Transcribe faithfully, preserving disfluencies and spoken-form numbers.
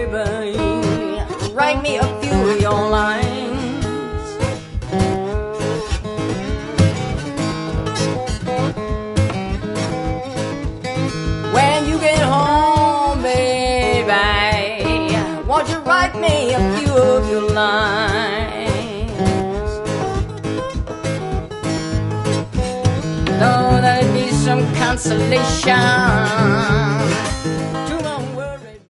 baby, write me a few of your lines. When you get home, baby, won't you write me a few of your lines? Know that'd be some consolation.